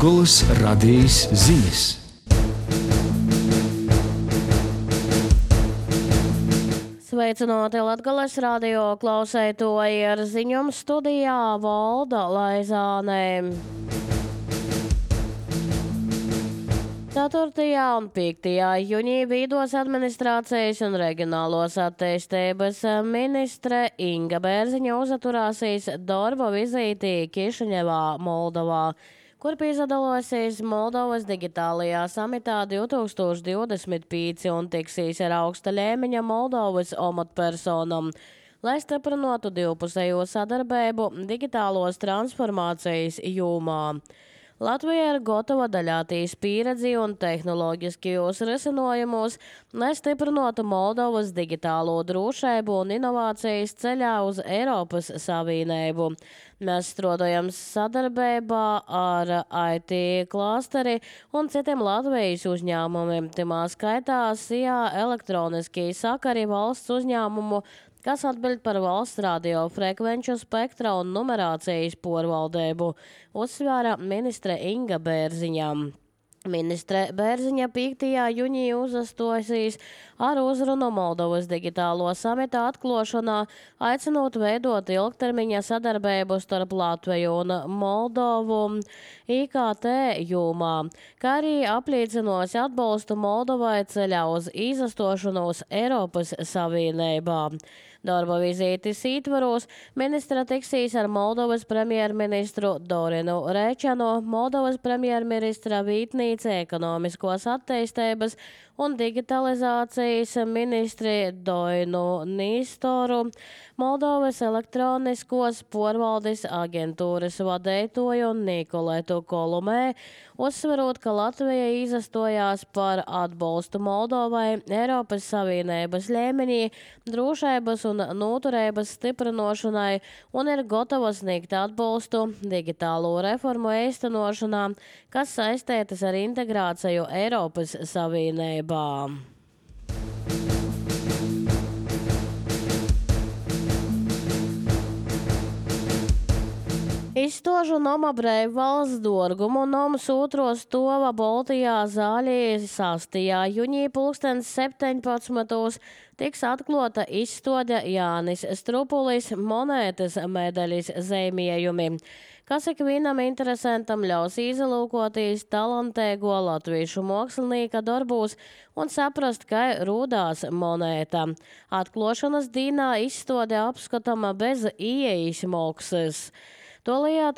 Latgolas radijas ziņas. Sveicināti Latgolas radio klausētoji, ar ziņām studijā Valda Laizāne. 4. un 5. jūnija Vīdos administrācijas un reģionālos attīstības ministre Inga Bērziņa uzaturāsīs darba vizītī Kišiņevā, Moldovā, kur piedalosies Moldovas digitālajā samitā 2025 un tiksīs ar augsta līmeņa Moldovas amatpersonām, lai stiprinātu divpusējo sadarbību digitālos transformācijas jomā. Latvija ir gatava daļāties pieredzi un tehnoloģiskajos risinājumos, lai stiprinātu Moldovas digitālo drošību un inovācijas ceļā uz Eiropas Savienību. Mēs strādājam sadarbībā ar IT klasteri un citiem Latvijas uzņēmumiem, timā skaitā SIA elektroniskie sakari valsts uzņēmumu, kas atbild par valsts radiofrekvenču spektra un numerācijas porvaldību, uzsvēra ministre Inga Bērziņa. Ministre Bērziņa 5. jūnijā uzastosīs ar uzrunu Moldovas digitālo samita atklāšanā, aicinot veidot ilgtermiņa sadarbību starp Latviju un Moldovu IKT jomā, kā arī apliecinot atbalstu Moldovai ceļā uz izastošanos Eiropas Savienībā. Darba vizītes ietvaros ministra tiksīs ar Moldovas premjerministru Dorinu Rečanu, Moldovas premjerministra vītnīce ekonomiskos attīstības un digitalizācijas ministri Doinu Nīstoru, Moldovas elektroniskos porvaldes aģentūras vadītoju Nikoletu Kolumē, uzsverot, ka Latvija izastojās par atbalstu Moldovai Eiropas Savienības līmenī, drošības un noturības stiprināšanai un ir gatava sniegt atbalstu digitālo reformu īstenošanā, kas saistītas ar integrāciju Eiropas Savienībā. Izstožu Noma Breivvalsts dorgumu Nomas otro stova Baltijā Zāļī 6. jūnija 17. tiks atklāta izstāde Jānis Strupulis monētas medaļas zīmējumi, kas ikvienam interesantam ļaus izlūkoties talantīgo latviešu mākslinieka darbos un saprast, kā rūdās monēta. Atklāšanas dienā izstāde apskatama bez ieejas maksas. Tolajā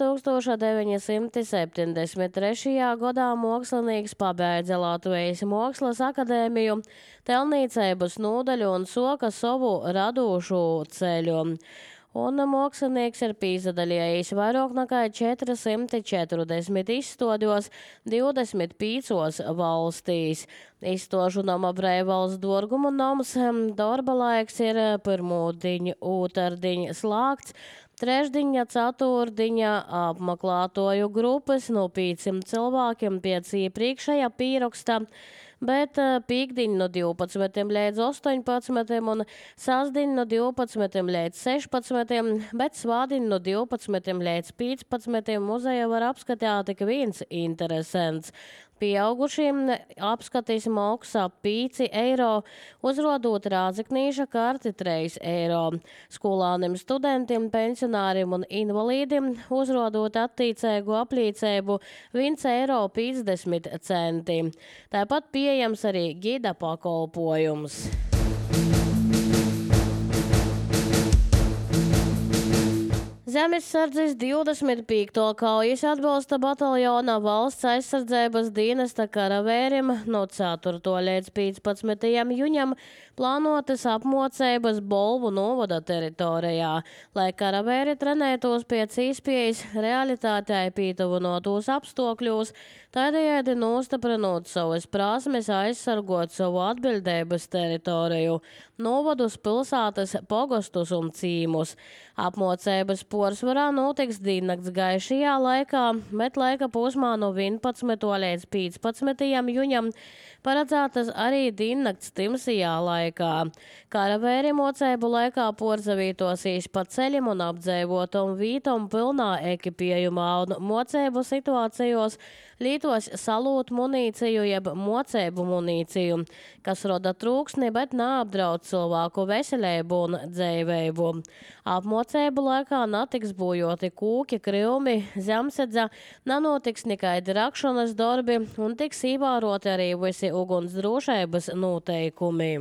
1973. gadā mākslinieks pabeidza Latvijas Mākslas akadēmiju, telnīcības nodaļu un soka savu radošu ceļu. Un mākslinieks ir pīzadaļējis vairāk nekā 440 izstādos 25 valstīs. Izstāžu Noma Breivvalsts dorgumu nomas darba laiks ir pirmūdiņa, otrdiņa slāgts, trešdiņa, ceturtdiņa apmeklētoju grupas no 500 cilvēkiem pēc iepriekšējā pieraksta, bet pīkdiņa no 12 līdz 18 un sasdiņa no 12 līdz 16, bet svādiņa no 12 līdz 15 muzeja var apskatīt tik viens interesants. Pieaugušiem apskatīs maksā 5 eiro, uzrodot Rāzaknīša karti 3 eiro. Skolāniem, studentiem, pensionāriem un invalīdiem uzrodot attīcēgu aplīcēbu 1,50 eiro. Tāpat pieejams arī gida pakalpojums. Zemesardzes 25. kaujas atbalsta bataljona valsts aizsardzības dienesta karavērim no 4. līdz 15. jūņam plānotas apmocības Bolvu novada teritorijā, lai karavēri trenētos pēc iespējas realitātei pītuvinotos apstākļos, tādējādi nostiprinot savas prasmes aizsargot savu atbildības teritoriju, novadus, pilsētas, pogostus un cīmus. Apmocības porcelānā notiks diennakts gaišajā laikā, bet laika posmā no 11. līdz 15. jūņam paredzētas arī diennakts timsajā laikā. Karavēri mocēbu laikā porzavītosīs pa ceļam un apdzēvotam vītam pilnā ekipējumā un mocēbu situācijos lītos salūt munīciju jeb mocēbu munīciju, kas roda trūksni, bet neapdraud cilvēku veselību un dzīvību. Apmocēbu laikā netiks bojoti kūki, krivmi, zemsedze, nenotiks nekaidi rakšanas darbi un tiks ievēroti arī visi ugunsdrošības noteikumi.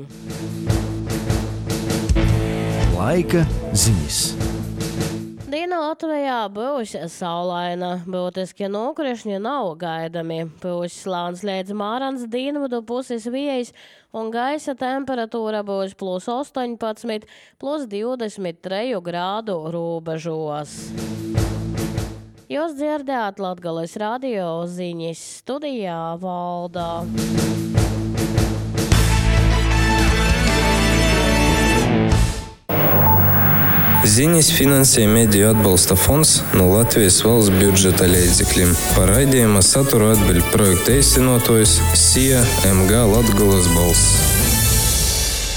Laika ziņas. Diena Latvijā būs saulaina, būtiski nokrišņi nav gaidami. Būs slāns līdz mārans dienvidu puses vējs un gaisa temperatūra būs +18, +23 grādu robežos. Jūs dzirdējāt Latgales radio ziņas, studijā Valdā. Ziņas finansē Mediju atbalsta fonds no Latvijas valsts budžeta līdzekļiem. Par raidījuma saturu atbild projekta īstenotājs SIA MG Latgales balss.